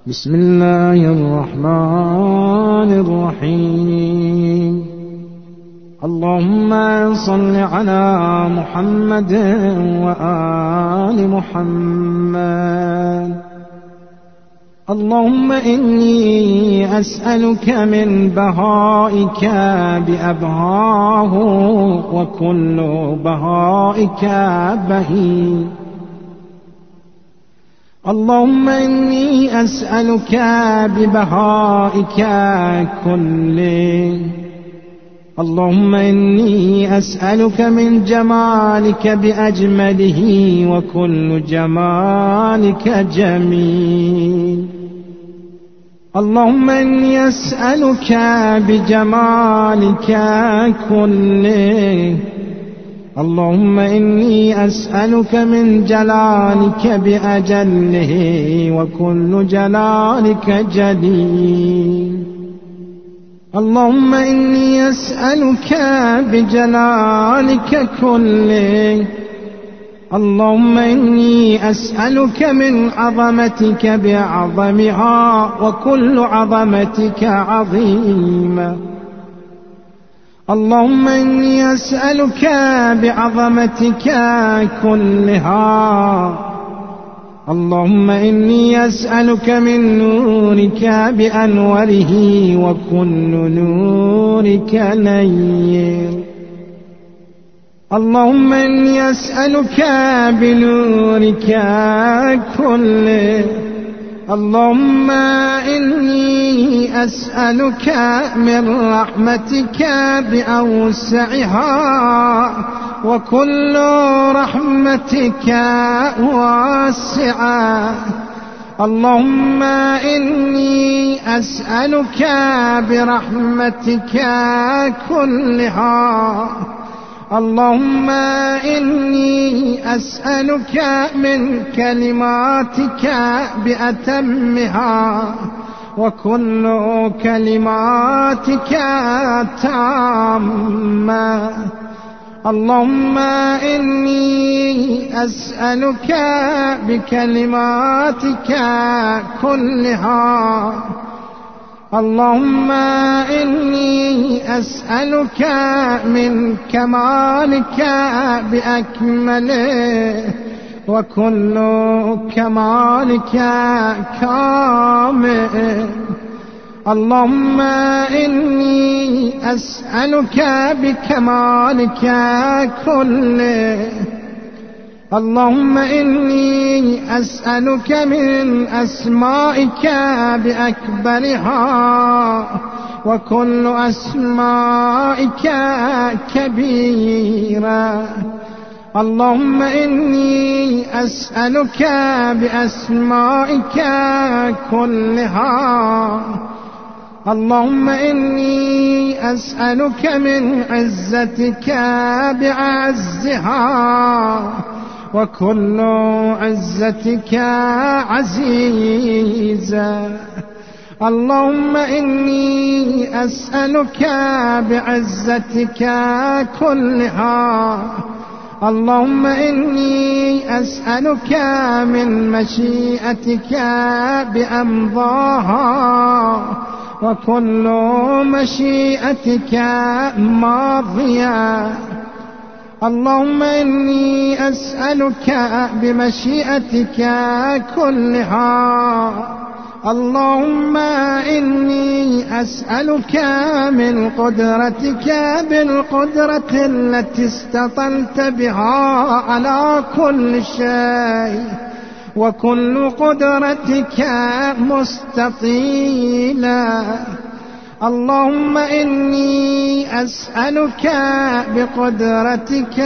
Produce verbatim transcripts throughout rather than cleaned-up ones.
بسم الله الرحمن الرحيم. اللهم صل على محمد وآل محمد. اللهم إني أسألك من بهائك بأبهاه وكل بهائك بهي. اللهم إني أسألك ببهائك كله. اللهم إني أسألك من جمالك بأجمله وكل جمالك جميل. اللهم إني أسألك بجمالك كله. اللهم إني أسألك من جلالك بأجله وكل جلالك جليل. اللهم إني أسألك بجلالك كله. اللهم إني أسألك من عظمتك بأعظمها وكل عظمتك عظيمة. اللهم إني أسألك بعظمتك كلها. اللهم إني أسألك من نورك بأنوره وكل نورك نير. اللهم إني أسألك بنورك كله. اللهم إني أسألك من رحمتك بأوسعها وكل رحمتك واسعة. اللهم إني أسألك برحمتك كلها. اللهم إني أسألك من كلماتك بأتمها وكل كلماتك تامة. اللهم إني أسألك بكلماتك كلها. اللهم إني أسألك من كمالك بأكمله وكل كمالك كامل. اللهم إني أسألك بكمالك كله. اللهم إني أسألك من أسمائك بأكبرها وكل أسمائك كبيرة. اللهم إني أسألك بأسمائك كلها. اللهم إني أسألك من عزتك بعزها وكل عزتك عزيزة. اللهم إني أسألك بعزتك كلها. اللهم إني أسألك من مشيئتك بأمضاها وكل مشيئتك ماضية. اللهم إني أسألك بمشيئتك كلها. اللهم إني أسألك من قدرتك بالقدرة التي استطلت بها على كل شيء وكل قدرتك مستطيلة. اللهم إني أسألك بقدرتك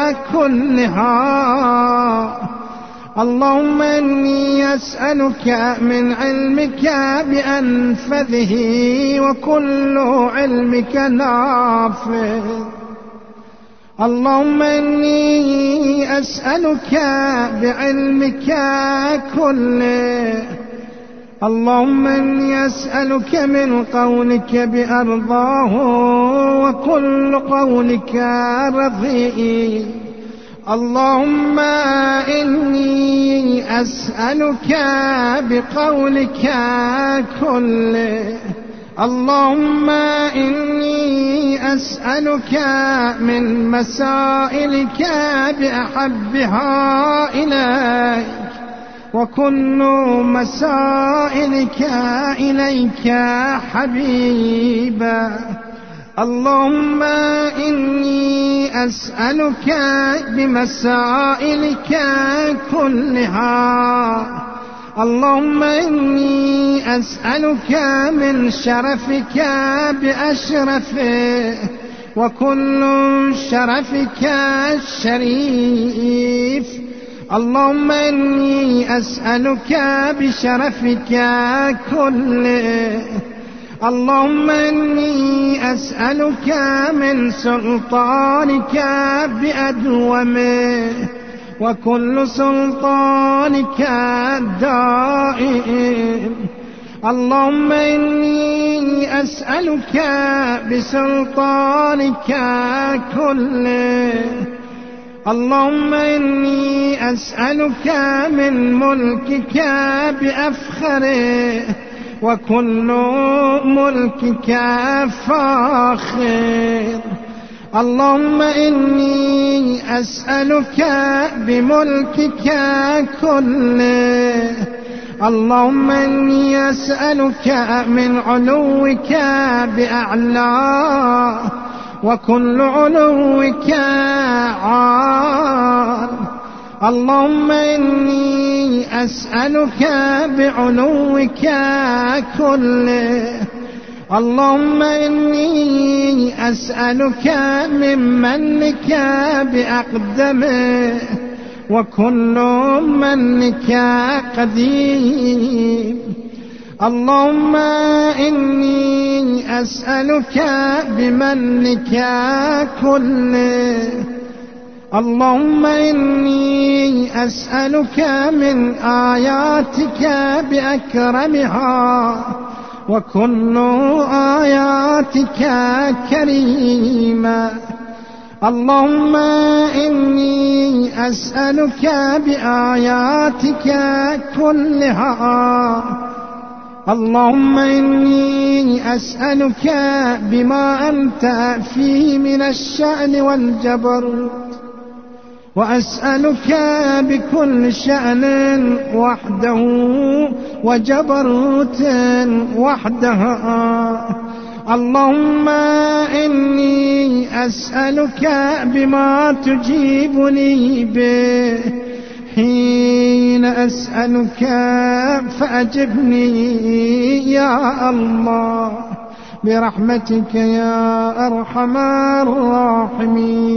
كلها. اللهم إني أسألك من علمك بأنفذه وكل علمك نافذ. اللهم إني أسألك بعلمك كله. اللهم إني أسألك من قولك بأرضاه وكل قولك رضي. اللهم إني أسألك بقولك كله اللهم إني أسألك من مسائلك بأحبها إليك وكل مسائلك إليك حبيبا. اللهم إني أسألك بمسائلك كلها اللهم إني أسألك من شرفك بأشرفه وكل شرفك الشريف. اللهم إني أسألك بشرفك كله اللهم إني أسألك من سلطانك بأدومه وكل سلطانك دائم. اللهم إني أسألك بسلطانك كله اللهم إني أسألك من ملكك بأفخره وكل ملكك فاخر. اللهم إني أسألك بملكك كله اللهم إني أسألك من علوك بأعلاه وكل علوك عال. اللهم إني أسألك بعلوك كله اللهم إني أسألك من منك بأقدمه وكل منك قديم. اللهم إني أسألك بمنك كله اللهم إني أسألك من آياتك بأكرمها وكل آياتك كريمة. اللهم إني أسألك بآياتك كلها اللهم إني أسألك بما أنت فيه من الشأن والجبر وأسألك بكل شأن وحده وجبروت وحدها. اللهم إني أسألك بما تجيبني به حين أسألك فأجبني يا الله برحمتك يا أرحم الراحمين.